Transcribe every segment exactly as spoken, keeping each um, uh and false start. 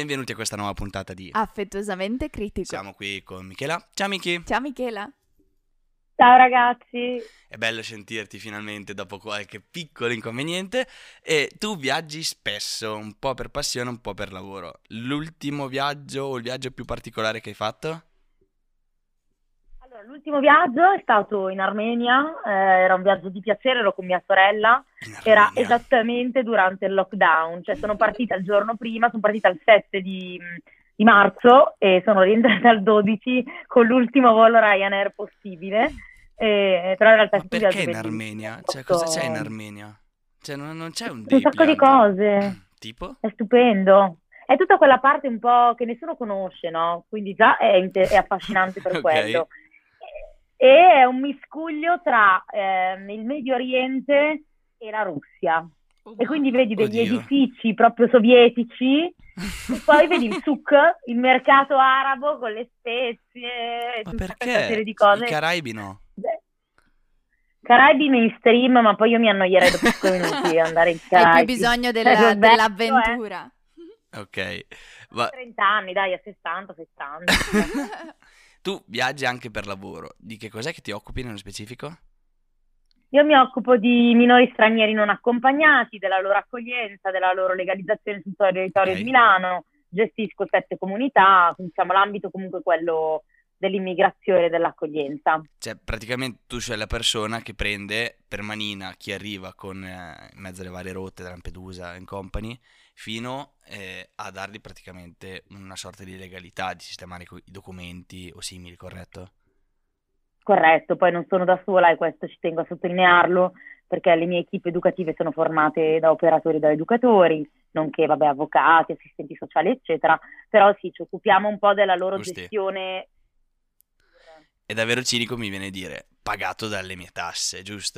benvenuti a questa nuova puntata di Affettuosamente critico. Siamo qui con Michela. Ciao Miki! Ciao Michela! Ciao ragazzi! È bello sentirti finalmente dopo qualche piccolo inconveniente. E tu viaggi spesso, un po' per passione, un po' per lavoro. L'ultimo viaggio o il viaggio più particolare che hai fatto? Allora, l'ultimo viaggio è stato in Armenia, eh, era un viaggio di piacere, ero con mia sorella, In era Armenia. esattamente durante il lockdown, cioè sono partita il giorno prima, sono partita il sette di, di marzo e sono rientrata il dodici con l'ultimo volo Ryanair possibile, eh, però in realtà è Ma stato un perché viaggio in bellissimo. Armenia? Cioè, Posso- cosa c'è in Armenia? Cioè, non, non c'è un Un day sacco di plan. cose. Tipo? È stupendo. È tutta quella parte un po' che nessuno conosce, no? Quindi già è, inte- è affascinante per Ok. quello. E è un miscuglio tra ehm, il Medio Oriente e la Russia. E quindi vedi degli Oddio. edifici proprio sovietici, e poi vedi il souk, il mercato arabo con le spezie e Ma tutta questa perché? serie di I cose. Caraibi no? Beh, Caraibi mainstream, ma poi io mi annoierei dopo cinque minuti di andare in Hai più Caraibi. bisogno Cioè, della- che bello, dell'avventura. Ok. eh. Ma trenta anni, dai, a sessanta, settanta. tu viaggi anche per lavoro. Di che cos'è che ti occupi nello specifico? Io mi occupo di minori stranieri non accompagnati, della loro accoglienza, della loro legalizzazione sul territorio Ok. di Milano, gestisco sette comunità, quindi diciamo l'ambito comunque quello dell'immigrazione e dell'accoglienza. Cioè, praticamente tu sei la persona che prende per manina chi arriva con eh, in mezzo alle varie rotte da Lampedusa and company fino eh, a dargli praticamente una sorta di legalità, di sistemare co- i documenti o simili, corretto? Corretto, poi non sono da sola e questo ci tengo a sottolinearlo perché le mie equip educative sono formate da operatori e da educatori, nonché vabbè, avvocati, assistenti sociali, eccetera, però sì, ci occupiamo un po' della loro Giusti. gestione. E davvero cinico mi viene a dire, pagato dalle mie tasse, giusto?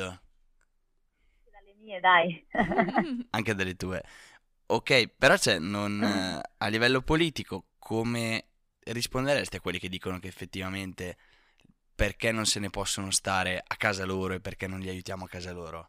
Dalle mie, dai. Anche dalle tue. Ok, però c'è, non, eh, a livello politico, come risponderesti a quelli che dicono che effettivamente perché non se ne possono stare a casa loro e perché non li aiutiamo a casa loro?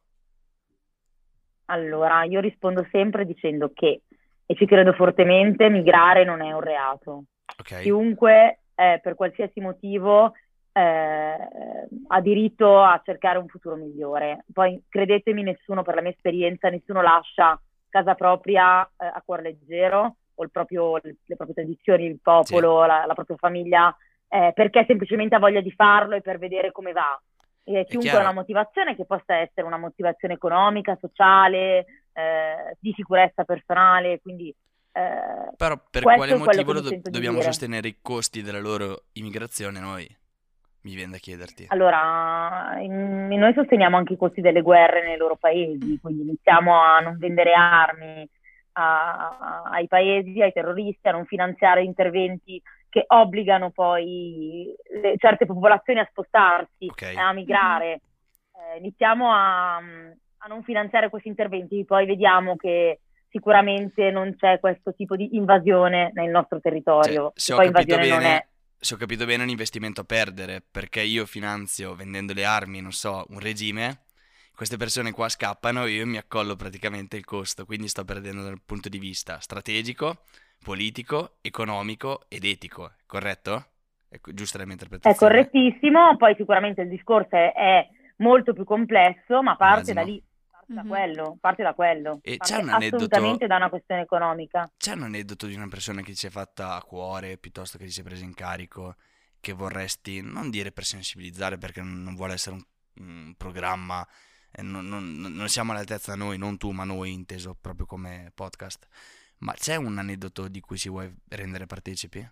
Allora, io rispondo sempre dicendo che, e ci credo fortemente, migrare non è un reato. Ok? Chiunque, eh, per qualsiasi motivo, eh, ha diritto a cercare un futuro migliore. Poi, credetemi, nessuno, per la mia esperienza, nessuno lascia casa propria, eh, a cuor leggero, o il proprio, le, le proprie tradizioni, il popolo, la, la propria famiglia, eh, perché semplicemente ha voglia di farlo e per vedere come va. E chiunque ha chiaro. una motivazione che possa essere una motivazione economica, sociale, eh, di sicurezza personale, quindi eh, Però per questo quale è quello motivo che lo mi do- sento di dobbiamo dire. sostenere i costi della loro immigrazione noi? Mi viene da chiederti. Allora, in- noi sosteniamo anche i costi delle guerre nei loro paesi, quindi iniziamo a non vendere armi a- ai paesi, ai terroristi, a non finanziare interventi che obbligano poi le- certe popolazioni a spostarsi, Ok. a migrare. Eh, iniziamo a, a non finanziare questi interventi, poi vediamo che sicuramente non c'è questo tipo di invasione nel nostro Cioè, territorio. se E ho poi capito invasione non bene, è. se ho capito bene è un investimento a perdere, perché io finanzio vendendo le armi, non so, un regime, queste persone qua scappano e io mi accollo praticamente il costo, quindi sto perdendo dal punto di vista strategico, politico, economico ed etico, corretto? È co- giusta la mia È interpretazione? correttissimo, poi sicuramente il discorso è, è molto più complesso, ma parte da Immagino. lì, parte da Mhm. quello, parte da quello, E c'è parte un aneddoto, assolutamente da una questione economica. c'è un aneddoto di una persona che ti si è fatta a cuore, piuttosto che ti si è presa in carico, che vorresti, non dire per sensibilizzare, perché non non vuole essere un, un programma, eh, non, non- non- non siamo all'altezza noi, non tu, ma noi, inteso proprio come podcast. Ma c'è un aneddoto di cui si vuoi rendere partecipi?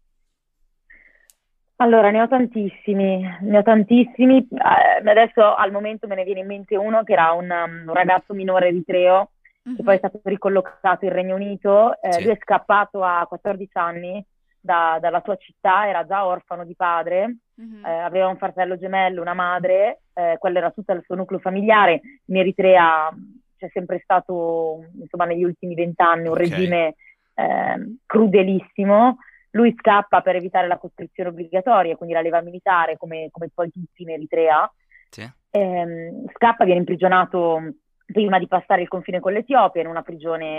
Allora, ne ho tantissimi, ne ho tantissimi. Eh, adesso al momento me ne viene in mente uno che era un, um, un ragazzo minore eritreo che poi è Mhm. stato ricollocato in Regno Unito. Eh, Sì, lui è scappato a quattordici anni da- dalla sua città, era già orfano di padre, Mhm. eh, aveva un fratello gemello, una madre, eh, quello era tutto il suo nucleo familiare. In Eritrea mh, c'è sempre stato, insomma, negli ultimi vent'anni un ok, regime ehm, crudelissimo. Lui scappa per evitare la costrizione obbligatoria, quindi la leva militare, come, come poi tutti in Eritrea. sì, Ehm, scappa, viene imprigionato prima di passare il confine con l'Etiopia in una prigione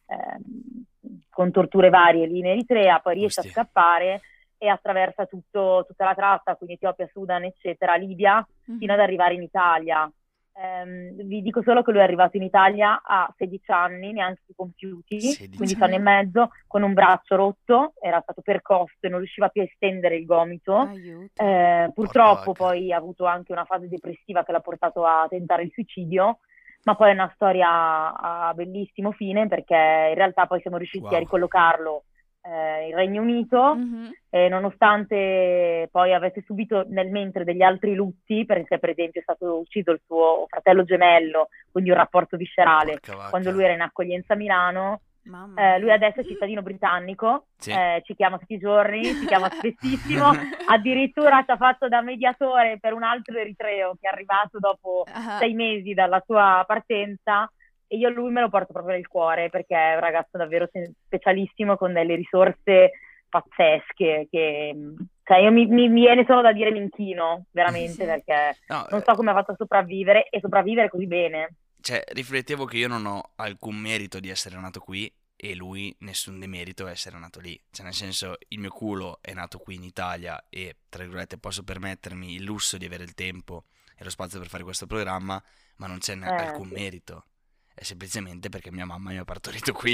ehm, con torture varie lì in Eritrea, poi riesce Ostia. a scappare e attraversa tutto, tutta la tratta, quindi Etiopia, Sudan, eccetera, Libia, fino ad arrivare in Italia. Ehm, vi dico solo che lui è arrivato in Italia a sedici anni, neanche compiuti, sedici quindici anni e mezzo, con un braccio rotto, era stato percosso e non riusciva più a estendere il gomito. Aiuto. Eh, purtroppo vacca. poi ha avuto anche una fase depressiva che l'ha portato a tentare il suicidio, ma poi è una storia a bellissimo fine, perché in realtà poi siamo riusciti Wow. a ricollocarlo eh, in Regno Unito, Mhm. e nonostante poi avesse subito nel mentre degli altri lutti, perché per esempio è stato ucciso il suo fratello gemello, quindi un rapporto viscerale, Porca vacca. quando lui era in accoglienza a Milano. Mamma Eh, lui mia. adesso è cittadino britannico, Sì. eh, ci chiama tutti i giorni, ci chiama spessissimo, addirittura ci ha fatto da mediatore per un altro eritreo che è arrivato dopo Ah, sei mesi dalla sua partenza, e io lui me lo porto proprio nel cuore, perché è un ragazzo davvero sen- specialissimo, con delle risorse pazzesche, che cioè io mi, mi viene solo da dire mi inchino, veramente, Sì. perché No, non so come ha fatto a sopravvivere e sopravvivere così bene. cioè, riflettevo che io non ho alcun merito di essere nato qui e lui nessun demerito a essere nato lì. Cioè, nel senso, il mio culo è nato qui in Italia e, tra virgolette, posso permettermi il lusso di avere il tempo e lo spazio per fare questo programma, ma non c'è ne- Eh, alcun sì. merito. È semplicemente perché mia mamma mi ha partorito qui.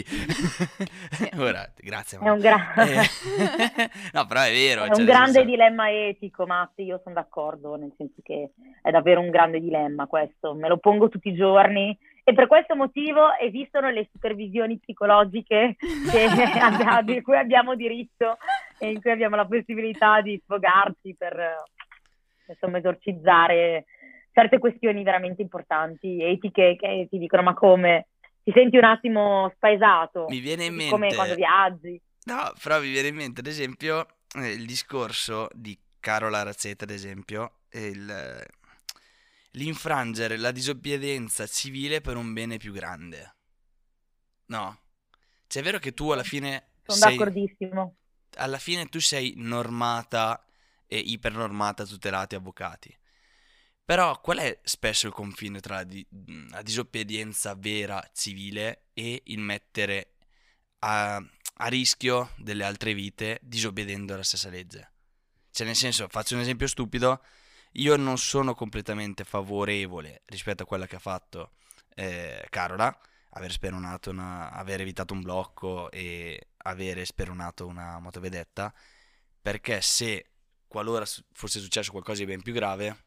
Ora, grazie È mamma. un, gra- Eh, no, però è vero. è cioè, un nel grande senso- dilemma etico, Matti, io sono d'accordo, nel senso che è davvero un grande dilemma questo, me lo pongo tutti i giorni, e per questo motivo esistono le supervisioni psicologiche che abbiamo- di cui abbiamo diritto e in cui abbiamo la possibilità di sfogarci per eh, insomma esorcizzare certe questioni veramente importanti, etiche, che ti dicono ma come? Ti senti un attimo spaesato, Mi viene in così come mente- quando viaggi. No, però mi viene in mente, ad esempio, eh, il discorso di Carola Razzetta, ad esempio, e il, eh, l'infrangere la disobbedienza civile per un bene più grande. No? Cioè, è vero che tu alla fine Sono sei, d'accordissimo. alla fine tu sei normata e ipernormata, tutelati avvocati. Però qual è spesso il confine tra la, di- la disobbedienza vera civile e il mettere a, a rischio delle altre vite disobbedendo alla stessa legge? Cioè, nel senso, faccio un esempio stupido, io non sono completamente favorevole rispetto a quella che ha fatto eh, Carola, aver speronato una, aver evitato un blocco e avere speronato una motovedetta, perché se qualora su- fosse successo qualcosa di ben più grave,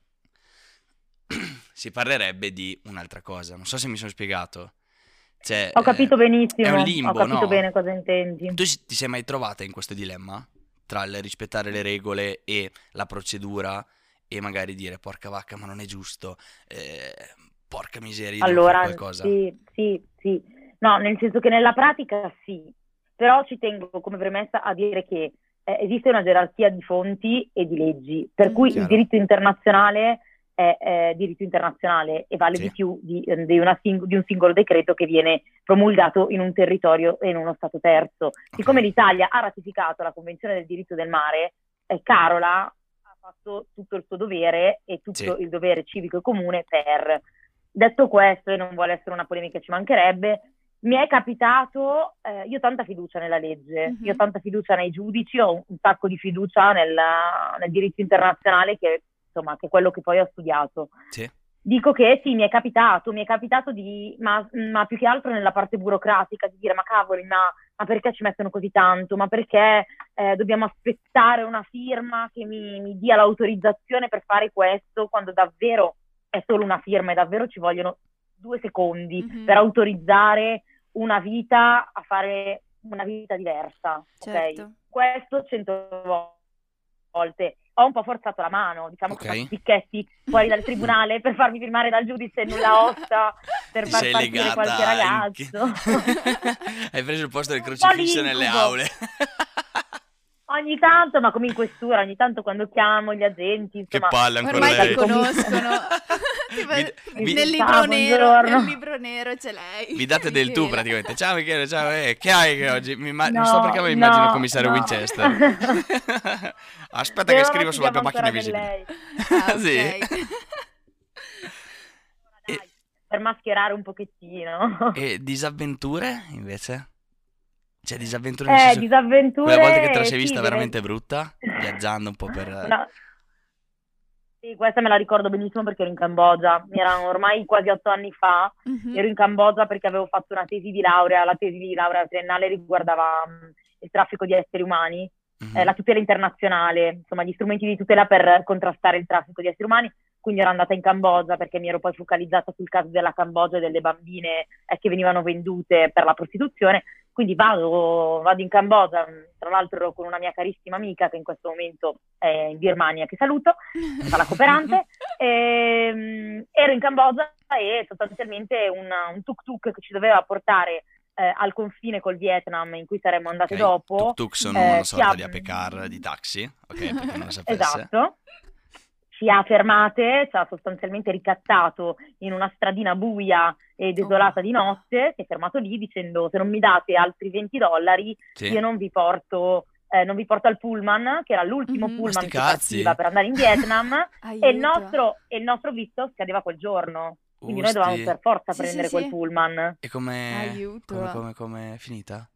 si parlerebbe di un'altra cosa. Non so se mi sono spiegato. Cioè, Ho capito eh, benissimo, è un ho limbo, capito no? bene cosa intendi. Tu si- ti sei mai trovata in questo dilemma? Tra il rispettare le regole e la procedura e magari dire porca vacca ma non è giusto, eh, porca miseria, io devo fare Allora, qualcosa. sì, sì, sì. No, nel senso che nella pratica sì, però ci tengo come premessa a dire che eh, esiste una gerarchia di fonti e di leggi, per cui il Chiaro. diritto internazionale è, è diritto internazionale e vale Sì. di più di, eh, di una sing- di un singolo decreto che viene promulgato in un territorio e in uno Stato terzo. Siccome Ok. l'Italia ha ratificato la Convenzione del diritto del mare, eh, Carola ha fatto tutto il suo dovere e tutto Sì. il dovere civico e comune per... Detto questo, e non vuole essere una polemica, ci mancherebbe, mi è capitato, eh, io ho tanta fiducia nella legge, Mhm. io ho tanta fiducia nei giudici, ho un, un sacco di fiducia nel, nel diritto internazionale, che insomma che è quello che poi ho studiato. Sì. Dico che sì, mi è capitato, mi è capitato di, ma, ma più che altro nella parte burocratica, di dire ma cavoli, ma, ma perché ci mettono così tanto? Ma perché eh, dobbiamo aspettare una firma che mi, mi dia l'autorizzazione per fare questo, quando davvero è solo una firma e davvero ci vogliono due secondi Mhm. per autorizzare una vita a fare una vita diversa, Certo. ok? Questo cento volte. Ho un po' forzato la mano, diciamo Ok. che ho fatto picchetti fuori dal tribunale per farmi firmare dal giudice nulla osta, per Ti far sei partire legata qualche anche. ragazzo. Hai preso il posto del Un po' crocifisso nelle l'incubo. aule. Ogni tanto, ma come in questura, ogni tanto quando chiamo gli agenti, Che insomma... palle ancora Ormai lei. ti conoscono. Tipo, Vi- vi- nel libro Ciao, nero, buongiorno. nel libro nero c'è lei. Vi date del tu Michela. praticamente. Ciao Michele, ciao, eh, che hai che oggi? Mi, imma- No, mi sto perché mi immagino il no, commissario no. Winchester. Aspetta Per che ora scrivo ci sulla diamo mia macchina ancora invisibile. del lei. Ah, Sì. ok. Dai, per mascherare un pochettino. E disavventure invece? Cioè, disavventure nel Eh, senso... disavventure, Quella volta che te la sei sì, vista ve- veramente brutta, viaggiando un po' per... una- sì, questa me la ricordo benissimo perché ero in Cambogia, erano ormai quasi otto anni fa, Mhm. ero in Cambogia perché avevo fatto una tesi di laurea, la tesi di laurea triennale riguardava mh, il traffico di esseri umani, eh, Mhm. la tutela internazionale, insomma gli strumenti di tutela per contrastare il traffico di esseri umani, quindi ero andata in Cambogia perché mi ero poi focalizzata sul caso della Cambogia e delle bambine eh, che venivano vendute per la prostituzione. Quindi vado, vado in Cambogia, tra l'altro ero con una mia carissima amica che in questo momento è in Birmania, che saluto, che fa la cooperante. E, mm, ero in Cambogia e sostanzialmente un, un tuk-tuk che ci doveva portare eh, al confine col Vietnam in cui saremmo andate Ok, dopo. tuk-tuk sono una eh, ci sorta ha... di apecar di taxi, ok, per chi non lo sapesse. Esatto. Ci ha fermate, ci ha sostanzialmente ricattato in una stradina buia e desolata di notte, si è fermato lì dicendo se non mi date altri venti dollari Sì. io non vi porto, eh, non vi porto al pullman, che era l'ultimo Mhm. Ma sti pullman che cazzi? partiva per andare in Vietnam e il Aiuto. nostro, e il nostro visto scadeva quel giorno, quindi noi dovevamo Usti. per forza Sì, prendere sì, quel sì. pullman. E come... Aiuto. come, come, come è finita?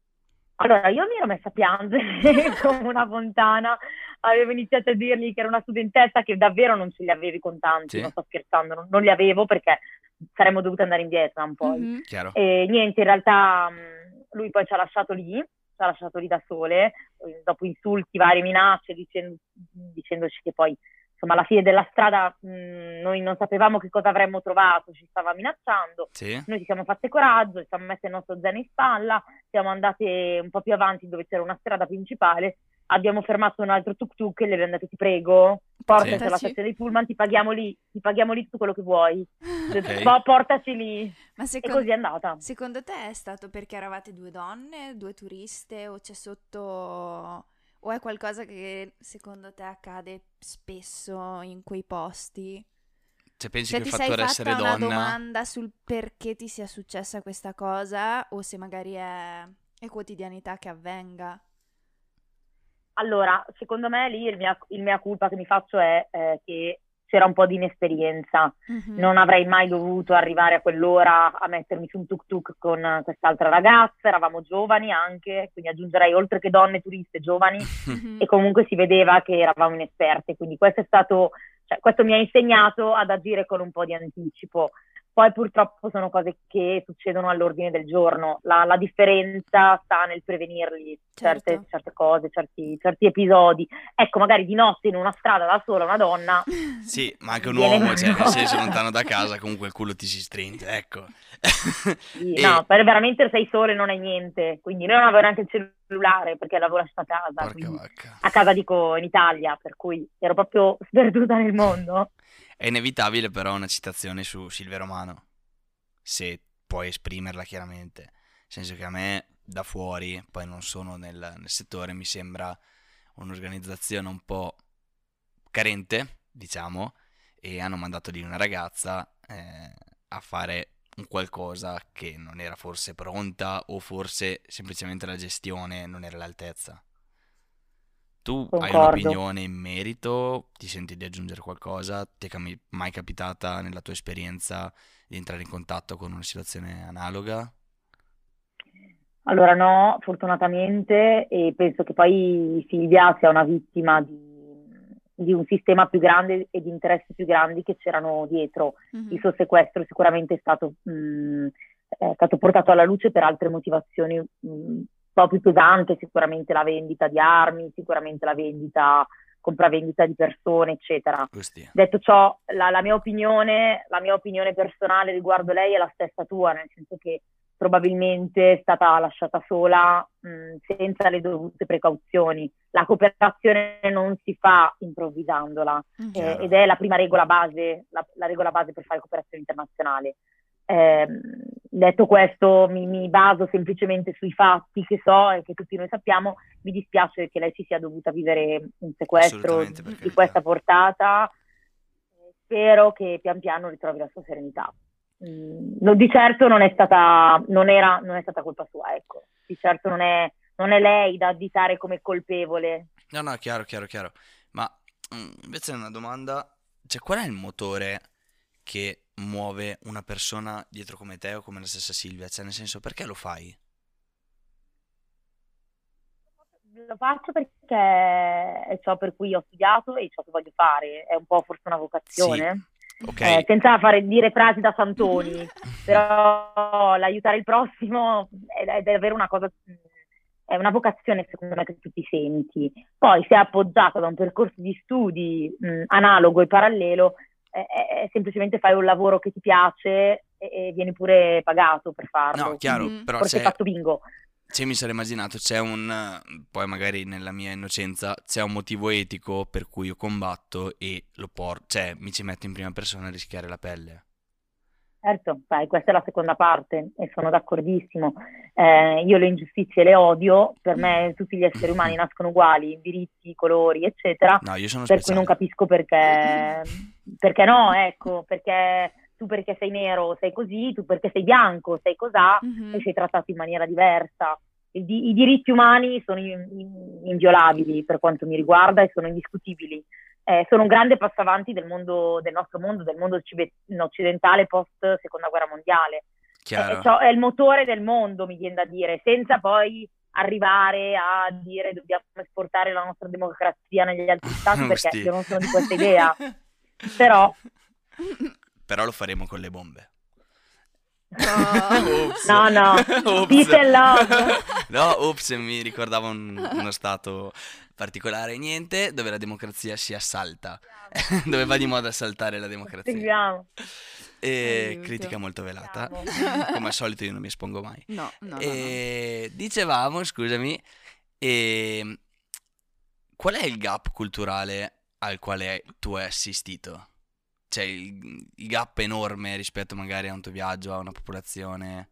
Allora, io mi ero messa a piangere come una fontana, avevo iniziato a dirgli che era una studentessa, che davvero non ce li avevi contanti, Sì, non sto scherzando, non, non li avevo perché saremmo dovute andare in Vietnam poi. Mhm. chiaro. E niente, in realtà mh, lui poi ci ha lasciato lì, ci ha lasciato lì da sole, eh, dopo insulti, varie minacce, dicendo- dicendoci che poi, insomma, alla fine della strada mh, noi non sapevamo che cosa avremmo trovato, ci stava minacciando. Sì? Noi ci siamo fatte coraggio, ci siamo messe il nostro zaino in spalla, siamo andate un po' più avanti dove c'era una strada principale, abbiamo fermato un altro tuk-tuk e le abbiamo detto ti prego, portaci alla Portaci. stazione dei pullman, ti paghiamo lì, ti paghiamo lì tutto quello che vuoi. Ho detto, Ok. "Po- portaci lì." Ma E secondo, così è andata. secondo te è stato perché eravate due donne, due turiste, o c'è sotto... o è qualcosa che secondo te accade spesso in quei posti? Cioè, pensi Cioè che il ti sei fattore fatta essere una donna... domanda sul perché ti sia successa questa cosa, o se magari è, è quotidianità che avvenga? Allora, secondo me lì il mia, il mea culpa che mi faccio è eh, che c'era un po' di inesperienza. Mhm. Non avrei mai dovuto arrivare a quell'ora a mettermi su un tuk-tuk con eh, quest'altra ragazza, eravamo giovani anche, quindi aggiungerei oltre che donne turiste giovani, Mhm. e comunque si vedeva che eravamo inesperte, quindi questo è stato, cioè, questo mi ha insegnato ad agire con un po' di anticipo. Poi purtroppo sono cose che succedono all'ordine del giorno. La, la differenza sta nel prevenirli, certe, Certo. certe cose, certi, certi episodi. Ecco, magari di notte in una strada da sola, una donna, Sì, ma anche un viene uomo, cioè, nel meno. senso, lontano da casa, comunque il culo ti si stringe, ecco. Sì, E... no, per veramente sei sole non hai niente. Quindi noi non avevo neanche il cellulare perché l'avevo lasciato a casa. Porca Quindi, vacca. a casa dico in Italia, per cui ero proprio sperduta nel mondo. È inevitabile però una citazione su Silvio Romano, se puoi esprimerla chiaramente. Nel senso che a me, da fuori, poi non sono nel, nel settore, mi sembra un'organizzazione un po' carente, diciamo, e hanno mandato lì una ragazza eh, a fare un qualcosa che non era forse pronta o forse semplicemente la gestione non era all'altezza. Tu hai Concordo. un'opinione in merito? Ti senti di aggiungere qualcosa? Ti è cami- mai capitata nella tua esperienza di entrare in contatto con una situazione analoga? Allora no, fortunatamente, e penso che poi Silvia sia una vittima di, di un sistema più grande e di interessi più grandi che c'erano dietro. Mhm. Il suo sequestro sicuramente è stato, mh, è stato portato alla luce per altre motivazioni mh, un po' più pesanti, sicuramente la vendita di armi, sicuramente la vendita, compravendita di persone, eccetera. Ostia. Detto ciò, la, la mia opinione, la mia opinione personale riguardo lei è la stessa tua, nel senso che probabilmente è stata lasciata sola mh, senza le dovute precauzioni. La cooperazione non si fa improvvisandola Mhm. eh, Chiaro. ed è la prima regola base, la, la regola base per fare cooperazione internazionale. Eh, detto questo, mi, mi baso semplicemente sui fatti che so e che tutti noi sappiamo. Mi dispiace che lei si sia dovuta vivere un sequestro Assolutamente, per di carità. questa portata. Spero che pian piano ritrovi la sua serenità. Mm, no, di certo non è stata, non era, non è stata colpa sua, ecco. Di certo non è, non è lei da additare come colpevole. No, no, chiaro, chiaro, chiaro. Ma mm, invece è una domanda, cioè qual è il motore che muove una persona dietro come te o come la stessa Silvia? Cioè nel senso, perché lo fai? Lo faccio perché è ciò per cui ho studiato e ciò che voglio fare, è un po' forse una vocazione. Ok. Eh, senza fare dire frasi da santoni, però l'aiutare il prossimo è, è davvero una cosa, è una vocazione secondo me che tu ti senti. Poi se è appoggiato da un percorso di studi mh, analogo e parallelo, è, è semplicemente fai un lavoro che ti piace e, e vieni pure pagato per farlo. No, chiaro, Mhm. però Forse hai c'è, fatto bingo. c'è, mi sarei immaginato, c'è un, poi magari nella mia innocenza, c'è un motivo etico per cui io combatto e lo porto, cioè mi ci metto in prima persona a rischiare la pelle. Certo, sai, questa è la seconda parte e sono d'accordissimo. Eh, io le ingiustizie le odio, per me tutti gli esseri umani nascono uguali, diritti, colori, eccetera, No, io sono per cui non speciale. capisco perché, perché no, ecco, perché tu perché sei nero sei così, tu perché sei bianco sei cosà Mhm. e sei trattato in maniera diversa. Il di- I diritti umani sono in- in- inviolabili per quanto mi riguarda e sono indiscutibili. Eh, sono un grande passo avanti del mondo, del nostro mondo, del mondo occibe- occidentale post seconda guerra mondiale. È, Chiaro. è ciò- è il motore del mondo, mi viene da dire, senza poi arrivare a dire dobbiamo esportare la nostra democrazia negli altri stati, perché Usti. io non sono di questa idea. Però, Però lo faremo con le bombe. Oh. Ops. no, no, Ops. peace and love. No, ops, mi ricordavo un- uno stato particolare. Niente, dove la democrazia si assalta. Dove va di moda assaltare la democrazia. Seguiamo. E Aiuto. critica molto velata. Seguiamo. Come al solito io non mi espongo mai. No, no, no, no. E dicevamo, scusami, e qual è il gap culturale al quale tu hai assistito? Cioè il, il gap enorme rispetto magari a un tuo viaggio, a una popolazione.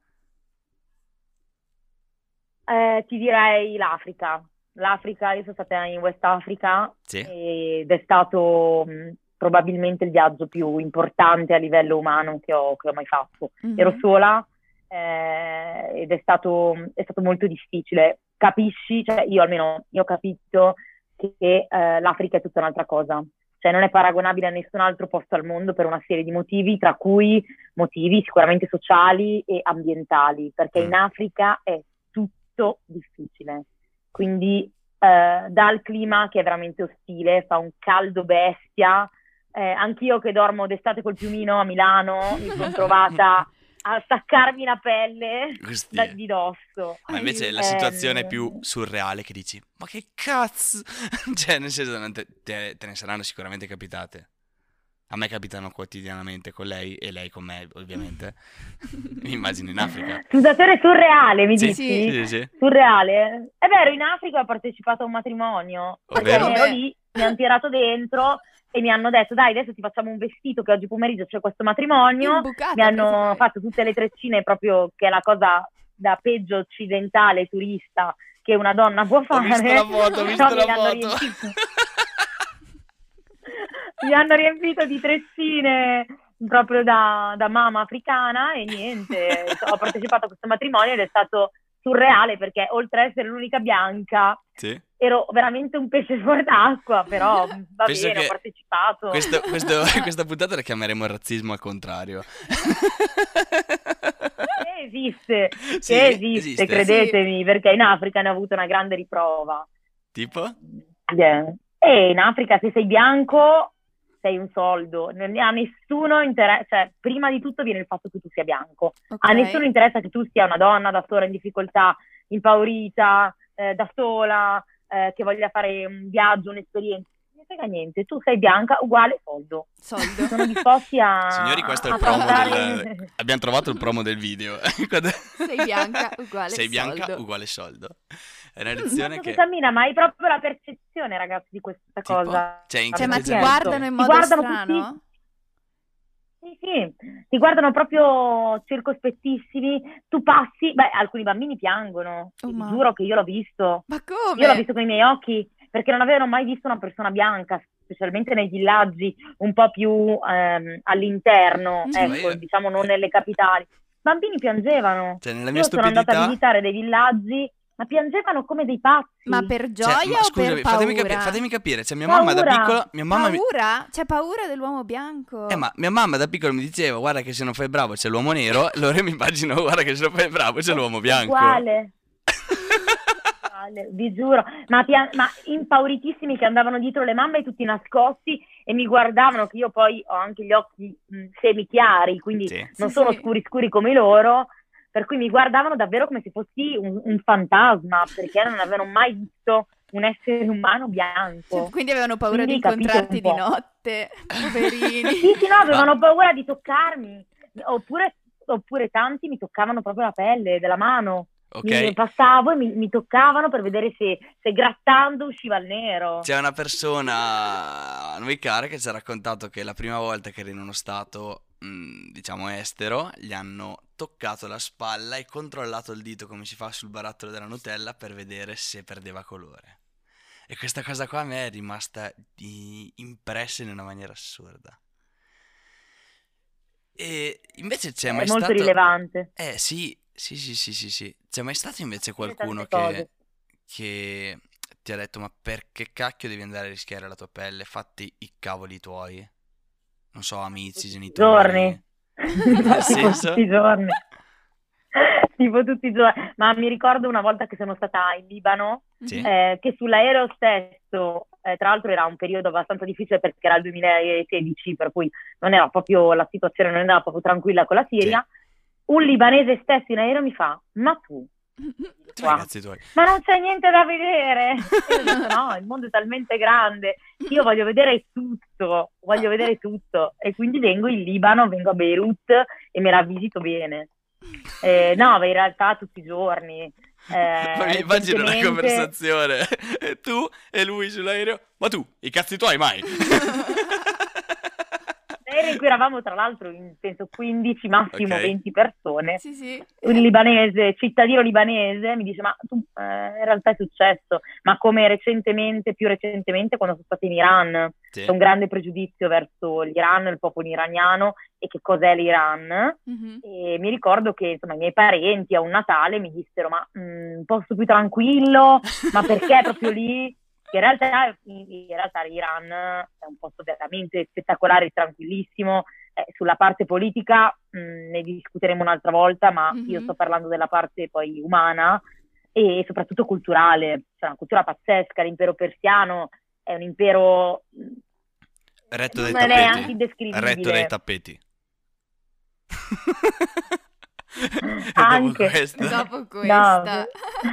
Eh, ti direi l'Africa. L'Africa, io sono stata in West Africa Sì? ed è stato mh, probabilmente il viaggio più importante a livello umano che ho, che ho mai fatto. Mhm. Ero sola eh, ed è stato, è stato molto difficile. Capisci, cioè io almeno io ho capito che eh, l'Africa è tutta un'altra cosa. Cioè non è paragonabile a nessun altro posto al mondo per una serie di motivi, tra cui motivi sicuramente sociali e ambientali, perché Mm. in Africa è tutto difficile. Quindi eh, dal clima che è veramente ostile, fa un caldo bestia. Eh, anch'io che dormo d'estate col piumino a Milano mi sono trovata a staccarmi la pelle Questi- da- di dosso. Ma invece la Ehm, situazione più surreale che dici, ma che cazzo? Cioè, nel senso, non te, te- te ne saranno sicuramente capitate. A me capitano quotidianamente con lei e lei con me, ovviamente. Mi immagino in Africa. Situazione surreale, mi Sì, dici? sì, sì. Surreale? È vero, in Africa ho partecipato a un matrimonio, perché Ovvero? ero lì, mi hanno tirato dentro e mi hanno detto dai adesso ti facciamo un vestito che oggi pomeriggio c'è questo matrimonio. Imbucata, Mi hanno praticamente. fatto tutte le treccine proprio che è la cosa da peggio occidentale turista che una donna può Ho fare. visto la foto, ho visto No, mi la hanno foto. riempito. Mi hanno riempito di treccine proprio da, da mamma africana e niente, ho partecipato a questo matrimonio ed è stato surreale perché oltre ad essere l'unica bianca Sì. ero veramente un pesce fuori d'acqua, però va Penso bene, che ho partecipato. Questo- questo- questa puntata la chiameremo il razzismo al contrario. Che esiste, Sì, che esiste, esiste. credetemi, perché in Africa ne ho avuto una grande riprova. Tipo? Yeah. E in Africa se sei bianco sei un soldo, non ne- a nessuno interessa, cioè prima di tutto viene il fatto che tu sia bianco, Ok. a nessuno interessa che tu sia una donna da sola in difficoltà, impaurita, eh, da sola, eh, che voglia fare un viaggio, un'esperienza, non ne frega niente, tu sei bianca uguale soldo, Soldo. sono disposti a Signori, questo è a il promo passare- del... Abbiamo trovato il promo del video. Quando- Sei bianca uguale Sei bianca soldo. uguale soldo. È una Non lezione so che... che cammina, ma hai proprio la percezione, ragazzi, di questa Tipo? cosa. Cioè, in Cioè, che ma ti atteggiamento? guardano in Ti modo guardano strano? Sì, sì, ti guardano proprio circospettissimi, tu passi, beh, alcuni bambini piangono, Oh, ti ma- giuro che io l'ho visto, Ma come? io l'ho visto con i miei occhi, perché non avevano mai visto una persona bianca, specialmente nei villaggi un po' più ehm, all'interno, Mhm. ecco, Io- diciamo non nelle capitali. Bambini piangevano, Cioè, nella mia io sono andata a stupidità... visitare dei villaggi, ma piangevano come dei pazzi. Ma per Cioè, gioia ma o scusami, per paura? fatemi, capi- fatemi capire, cioè mia mamma da Paura. piccola, mia mamma mi... Paura? C'è paura dell'uomo bianco? Eh, ma mia mamma da piccola mi diceva, guarda che se non fai bravo c'è l'uomo nero, allora io mi immagino, guarda che se non fai bravo c'è l'uomo bianco. Uguale. le- vi giuro, ma, pia- ma impauritissimi che andavano dietro le mamme tutti nascosti e mi guardavano, che io poi ho anche gli occhi mh, semichiari, quindi Sì. non Sì, sono sì. scuri scuri come loro, per cui mi guardavano davvero come se fossi un, un fantasma, perché non avevano mai visto un essere umano bianco. Quindi avevano paura Quindi di capite incontrarti un di po'. notte, poverini. Sì, sì, no, avevano paura di toccarmi, oppure, oppure tanti mi toccavano proprio la pelle della mano. Mi Ok? passavo e mi, mi toccavano per vedere se, se grattando usciva il nero. C'è una persona a noi cara che ci ha raccontato che la prima volta che era in uno stato, mh, diciamo, estero, gli hanno toccato la spalla e controllato il dito come si fa sul barattolo della Nutella per vedere se perdeva colore. E questa cosa qua a me è rimasta i- impressa in una maniera assurda. E invece c'è È mai molto stato... rilevante. Eh sì, sì, sì, sì, sì, sì. C'è mai stato invece Dire qualcuno tante cose. che, che ti ha detto ma perché cacchio devi andare a rischiare la tua pelle? Fatti i cavoli tuoi. Non so, amici, Giorni. genitori. Nel Tipo senso? tutti i giorni. Tipo tutti i giorni. Ma mi ricordo una volta che sono stata in Libano, Sì. Mhm. eh, che sull'aereo stesso, eh, tra l'altro era un periodo abbastanza difficile perché era il duemilasedici, per cui non era proprio, la situazione non andava proprio tranquilla con la Siria. Un libanese stesso in aereo mi fa, ma tu, Tu qua, ragazzi tuoi. ma non c'è niente da vedere. E io ho detto, no, il mondo è talmente grande, io voglio vedere tutto, voglio vedere tutto. E quindi vengo in Libano, vengo a Beirut e me la visito bene. Eh, no, ma in realtà tutti i giorni. Eh, Ma mi immagino una recentemente- conversazione. E tu e lui sull'aereo. Ma tu, i cazzi tuoi mai? L'aereo in cui eravamo tra l'altro in penso quindici, massimo Ok. venti persone. Sì, sì. Un libanese, cittadino libanese, mi dice: Ma tu, eh, in realtà è successo, ma come recentemente, più recentemente, quando sono stata in Iran, Sì. c'è un grande pregiudizio verso l'Iran, il popolo iraniano e che cos'è l'Iran. Mhm. E mi ricordo che insomma i miei parenti a un Natale mi dissero: Ma mm, un posto più tranquillo, ma perché proprio lì? Che in realtà, in, in realtà l'Iran è un posto veramente spettacolare, tranquillissimo. Eh, sulla parte politica mh, ne discuteremo un'altra volta, ma Mhm. io sto parlando della parte poi umana e soprattutto culturale. C'è una cultura pazzesca, l'impero persiano è un impero mh, Retto dai non è neanche tappeti. indescrivibile. Retto dai tappeti. E Anche. dopo questo. Dopo No, questa.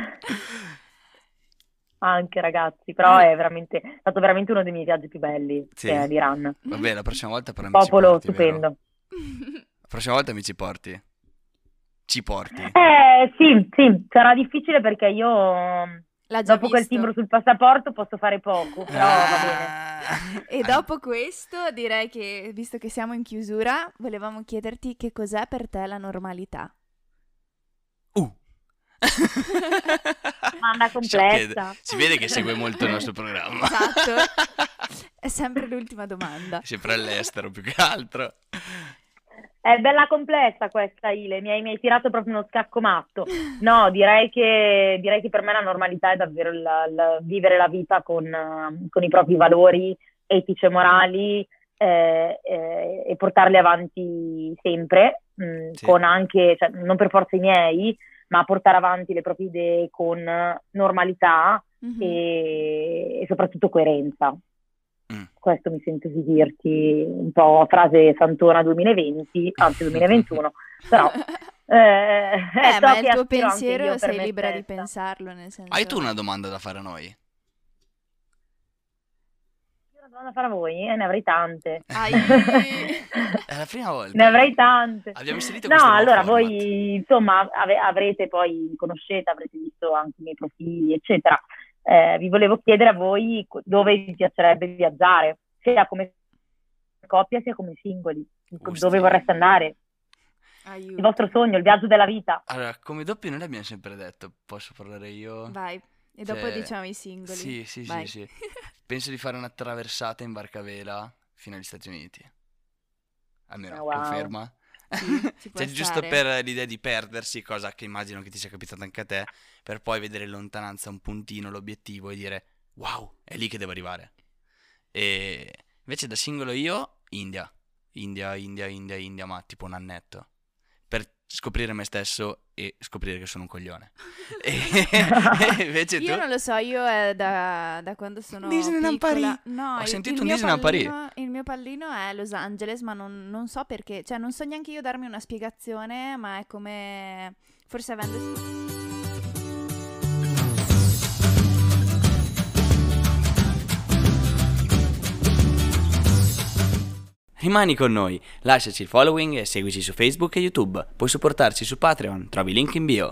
anche ragazzi, però è veramente è stato veramente uno dei miei viaggi più belli, Sì? che è l'Iran. Vabbè, la prossima volta però Un mi ci popolo porti, vero? stupendo. La prossima volta mi ci porti. Ci porti. Eh sì, sì, sarà difficile perché io L'ha già dopo quel visto. timbro sul passaporto posso fare poco, però va bene. Ah. E dopo questo direi che, visto che siamo in chiusura, volevamo chiederti che cos'è per te la normalità. Uh. Domanda complessa. Si vede che segue molto il nostro programma. Esatto. È sempre l'ultima domanda. Sempre all'estero più che altro. È bella complessa questa, Ile, mi hai, mi hai tirato proprio uno scacco matto. No, direi che, direi che per me la normalità è davvero il, il vivere la vita con, eh, con i propri valori etici e morali eh, eh, e portarli avanti sempre, mh, Sì. con anche, cioè, non per forza i miei, ma portare avanti le proprie idee con normalità Mhm. e, e soprattutto coerenza. Mm. Questo mi sento di dirti un po' frase Santona duemilaventi, anzi duemilaventuno, però eh, Eh, so ma è che il tuo aspiro anche io pensiero, per sei me libera di stessa. pensarlo, nel senso... Hai tu una domanda da fare a noi? Io una domanda a fare a voi? Eh, ne avrei tante. Ai. È la prima volta. Ne avrei tante. Abbiamo inserito No, questo nuovo allora format. voi insomma ave- avrete poi, mi conoscete, avrete visto anche i miei profili, eccetera. Eh, vi volevo chiedere a voi co- dove vi piacerebbe viaggiare, sia come coppia sia come singoli, Usti. dove vorreste andare, Aiuto. il vostro sogno, il viaggio della vita. Allora, come doppio noi l'abbiamo sempre detto, posso parlare io? Vai. E dopo Cioè, diciamo i singoli. Sì, sì, Vai. sì, sì. Penso di fare una traversata in barca a vela fino agli Stati Uniti. Almeno, Oh, wow. conferma? Sì, ci può Cioè, giusto stare. per l'idea di perdersi, cosa che immagino che ti sia capitata anche a te, per poi vedere in lontananza un puntino, l'obiettivo e dire wow, è lì che devo arrivare. E invece da singolo io, India. India, India, India, India, ma tipo un annetto. Per scoprire me stesso e scoprire che sono un coglione. E invece tu? Io non lo so, io è da, da quando sono Disneyland piccola. Paris. No, Ho il- sentito il un mio Disneyland pallino- Il mio pallino è Los Angeles, ma non, non so perché. Cioè, non so neanche io darmi una spiegazione, ma è come... Forse avendo... Rimani con noi, lasciaci il following e seguici su Facebook e YouTube. Puoi supportarci su Patreon, trovi il link in bio.